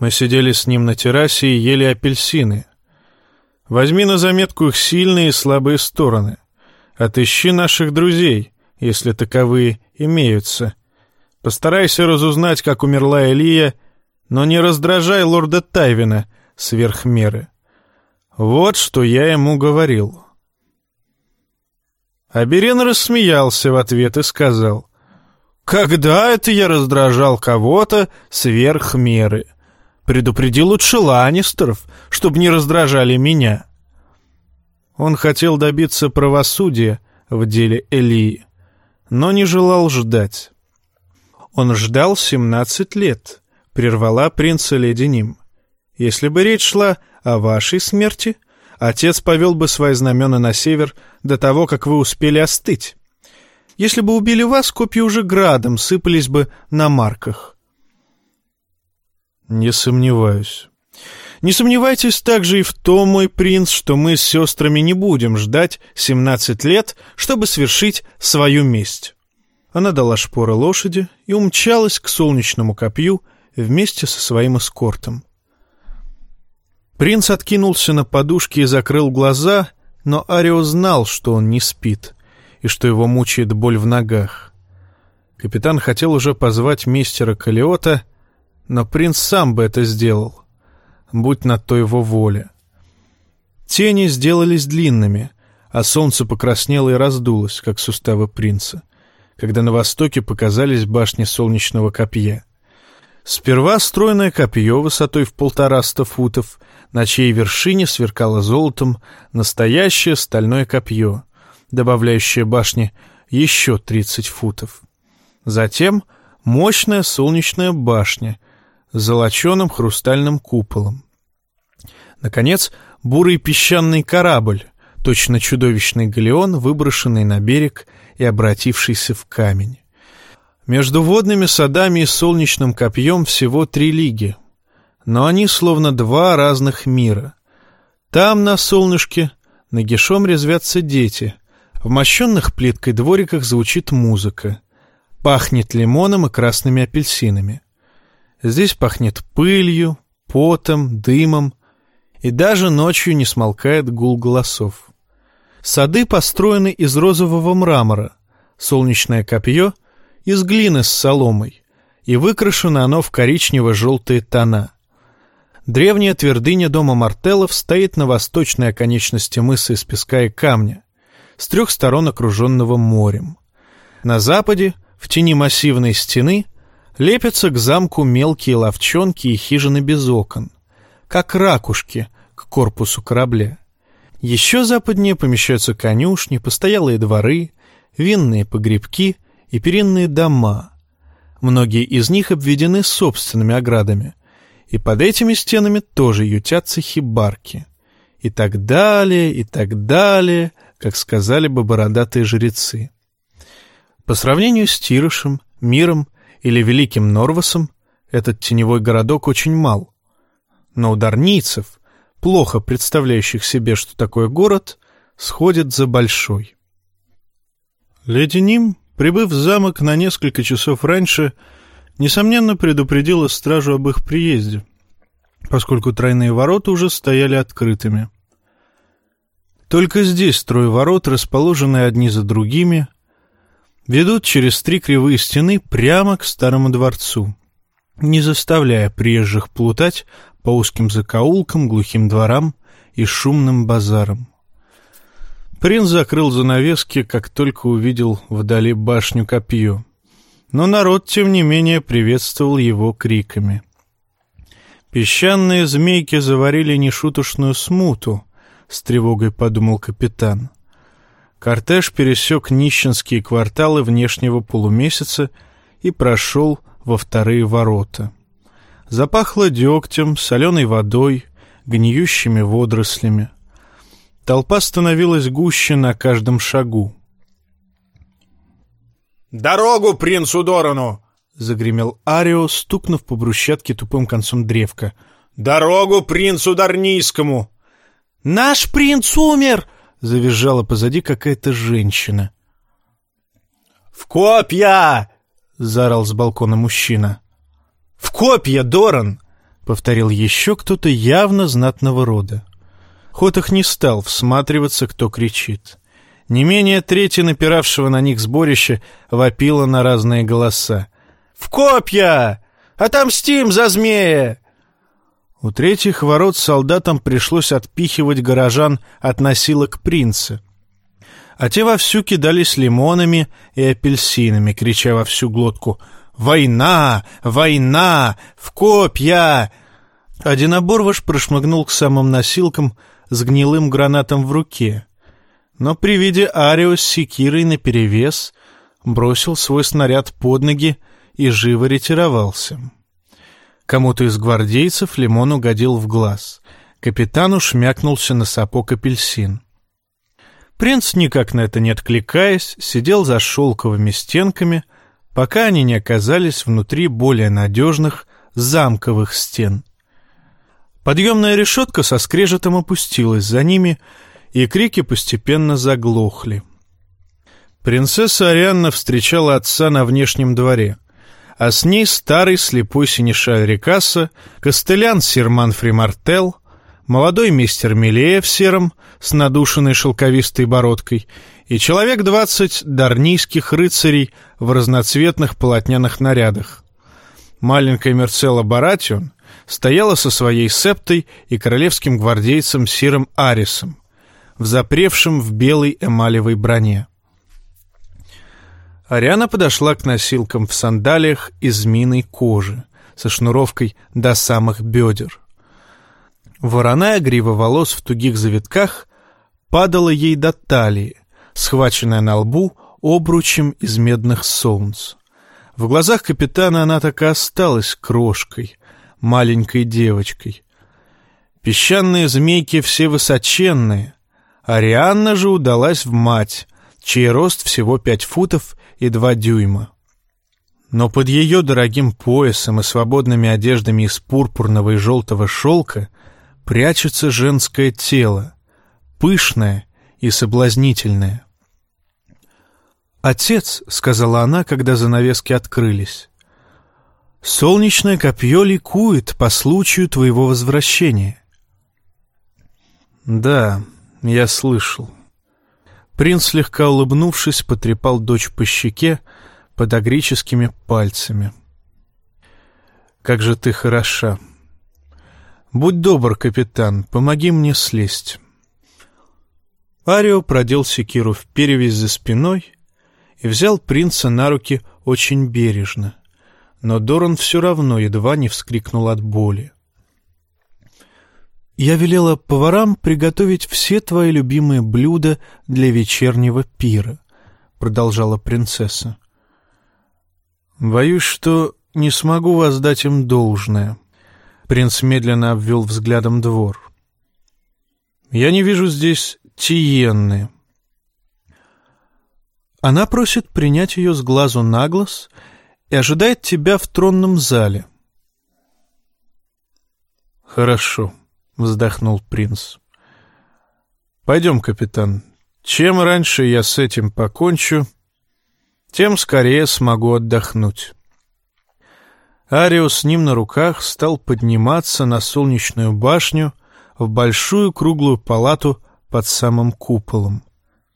Мы сидели с ним на террасе и ели апельсины. Возьми на заметку их сильные и слабые стороны. Отыщи наших друзей, если таковые имеются. Постарайся разузнать, как умерла Элия, но не раздражай лорда Тайвина сверх меры. Вот что я ему говорил. Аберен рассмеялся в ответ и сказал: «Когда это я раздражал кого-то сверх меры? Предупреди лучше Ланнистеров, чтобы не раздражали меня». Он хотел добиться правосудия в деле Элии, но не желал ждать. Он ждал 17 лет, прервала принца леди Ним. Если бы речь шла о вашей смерти, отец повел бы свои знамена на север до того, как вы успели остыть. Если бы убили вас, копья уже градом сыпались бы на марках. Не сомневаюсь. Не сомневайтесь также и в том, мой принц, что мы с сестрами не будем ждать 17 лет, чтобы свершить свою месть. Она дала шпоры лошади и умчалась к солнечному копью вместе со своим эскортом. Принц откинулся на подушке и закрыл глаза, но Арио знал, что он не спит и что его мучает боль в ногах. Капитан хотел уже позвать мистера Калиота, но принц сам бы это сделал, будь на то его воля. Тени сделались длинными, а солнце покраснело и раздулось, как суставы принца, когда на востоке показались башни солнечного копья. Сперва стройное копье высотой в 150 футов, на чьей вершине сверкало золотом настоящее стальное копье, добавляющее башне еще 30 футов. Затем мощная солнечная башня с золоченым хрустальным куполом. Наконец, бурый песчаный корабль, точно чудовищный галеон, выброшенный на берег и обратившийся в камень. Между водными садами и солнечным копьем всего 3 лиги, но они словно 2 разных мира. Там, на солнышке, нагишом резвятся дети, в мощенных плиткой двориках звучит музыка, пахнет лимоном и красными апельсинами. Здесь пахнет пылью, потом, дымом, и даже ночью не смолкает гул голосов. Сады построены из розового мрамора, солнечное копье — из глины с соломой, и выкрашено оно в коричнево-желтые тона. Древняя твердыня дома Мартеллов стоит на восточной оконечности мыса из песка и камня, с 3 сторон окруженного морем. На западе, в тени массивной стены, лепятся к замку мелкие ловчонки и хижины без окон, как ракушки к корпусу корабля. Еще западнее помещаются конюшни, постоялые дворы, винные погребки и перинные дома. Многие из них обведены собственными оградами, и под этими стенами тоже ютятся хибарки. И так далее, как сказали бы бородатые жрецы. По сравнению с Тирошем, Миром или Великим Норвасом, этот теневой городок очень мал. Но у дарнийцев, плохо представляющих себе, что такое город, сходит за большой. Леди Ним, прибыв в замок на несколько часов раньше, несомненно предупредила стражу об их приезде, поскольку тройные ворота уже стояли открытыми. Только здесь 3 ворот, расположенные одни за другими, ведут через 3 кривые стены прямо к старому дворцу, не заставляя приезжих плутать по узким закоулкам, глухим дворам и шумным базарам. Принц закрыл занавески, как только увидел вдали башню-копье, но народ, тем не менее, приветствовал его криками. «Песчаные змейки заварили нешуточную смуту», — с тревогой подумал капитан. Кортеж пересек нищенские кварталы внешнего полумесяца и прошел во 2 ворота. Запахло дегтем, соленой водой, гниющими водорослями. Толпа становилась гуще на каждом шагу. «Дорогу принцу Дорану!» — загремел Арио, стукнув по брусчатке тупым концом древка. «Дорогу принцу Дарнийскому!» «Наш принц умер!» — завизжала позади какая-то женщина. «В копья!» — заорал с балкона мужчина. «В копья, Доран!» — повторил еще кто-то явно знатного рода. Хотах не стал всматриваться, кто кричит. Не менее трети напиравшего на них сборища вопило на разные голоса. «В копья! Отомстим за змея!» У третьих ворот солдатам пришлось отпихивать горожан от носилок принца. А те вовсю кидались лимонами и апельсинами, крича во всю глотку: «Война! Война! В копья!» Один оборвыш прошмыгнул к самым носилкам с гнилым гранатом в руке, но при виде Арио с секирой наперевес бросил свой снаряд под ноги и живо ретировался. Кому-то из гвардейцев лимон угодил в глаз. Капитану шмякнулся на сапог апельсин. Принц, никак на это не откликаясь, сидел за шелковыми стенками, пока они не оказались внутри более надежных замковых стен. Подъемная решетка со скрежетом опустилась за ними, и крики постепенно заглохли. Принцесса Арианна встречала отца на внешнем дворе, а с ней старый слепой синешаль Рикасса, костылян сир Манфри Мартел, молодой мистер Милея в сером с надушенной шелковистой бородкой и человек 20 дарнийских рыцарей в разноцветных полотняных нарядах. Маленькая Мерцелла Баратион стояла со своей септой и королевским гвардейцем сиром Арисом, взапревшим в белой эмалевой броне. Ариана подошла к носилкам в сандалиях из змеиной кожи со шнуровкой до самых бедер. Вороная грива волос в тугих завитках падала ей до талии, схваченная на лбу обручем из медных солнц. В глазах капитана она так и осталась крошкой, маленькой девочкой. Песчаные змейки все высоченные. Арианна же удалась в мать, чей рост всего 5 футов и 2 дюйма. Но под ее дорогим поясом и свободными одеждами из пурпурного и желтого шелка прячется женское тело, пышное и соблазнительное. «Отец», — сказала она, когда занавески открылись, — «солнечное копье ликует по случаю твоего возвращения». «Да, я слышал». Принц, слегка улыбнувшись, потрепал дочь по щеке подагрическими пальцами. «Как же ты хороша! Будь добр, капитан, помоги мне слезть». Арио продел секиру в перевязь за спиной и взял принца на руки очень бережно, но Доран все равно едва не вскрикнул от боли. «Я велела поварам приготовить все твои любимые блюда для вечернего пира», — продолжала принцесса. «Боюсь, что не смогу воздать им должное». Принц медленно обвел взглядом двор. «Я не вижу здесь Тиенны». Она просит принять ее с глазу на глаз и ожидает тебя в тронном зале. «Хорошо», — вздохнул принц. «Пойдем, капитан. Чем раньше я с этим покончу, тем скорее смогу отдохнуть». Арио с ним на руках стал подниматься на солнечную башню в большую круглую палату под самым куполом.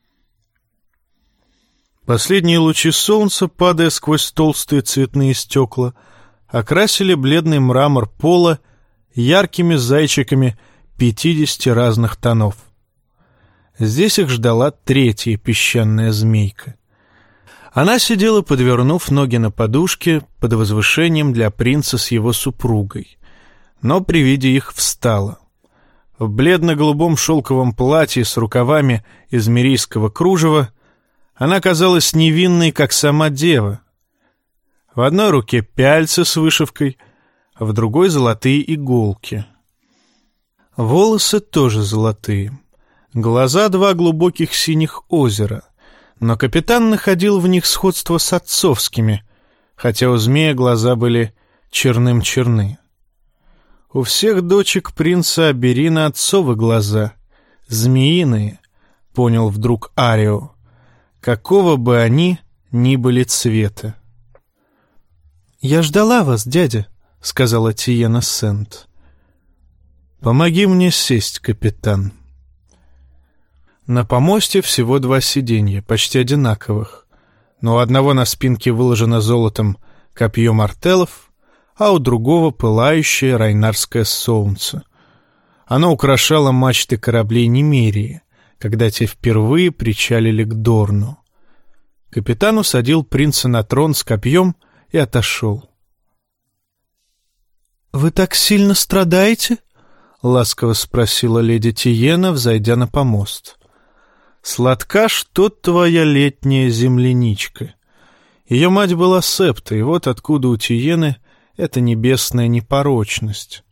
Последние лучи солнца, падая сквозь толстые цветные стекла, окрасили бледный мрамор пола яркими зайчиками 50 разных тонов. Здесь их ждала третья песчаная змейка. Она сидела, подвернув ноги на подушке под возвышением для принца с его супругой, но при виде их встала. В бледно-голубом шелковом платье с рукавами из мирийского кружева она казалась невинной, как сама дева. В одной руке пяльцы с вышивкой, а в другой золотые иголки. Волосы тоже золотые, глаза 2 глубоких синих озера, но капитан находил в них сходство с отцовскими, хотя у змея глаза были черным-черны. У всех дочек принца Аберина отцовы глаза, змеиные, понял вдруг Арио, какого бы они ни были цвета. «Я ждала вас, дядя», — сказала Тиена Сент. Помоги мне сесть, капитан». На помосте всего 2 сиденья, почти одинаковых, но у одного на спинке выложено золотом копье мартеллов, а у другого пылающее райнарское солнце. Оно украшало мачты кораблей Немерии, когда те впервые причалили к Дорну. Капитан усадил принца на трон с копьем и отошел. «Вы так сильно страдаете?» — ласково спросила леди Тиена, взойдя на помост. «Сладка что твоя летняя земляничка». Ее мать была септа, и вот откуда у Тиены эта небесная непорочность.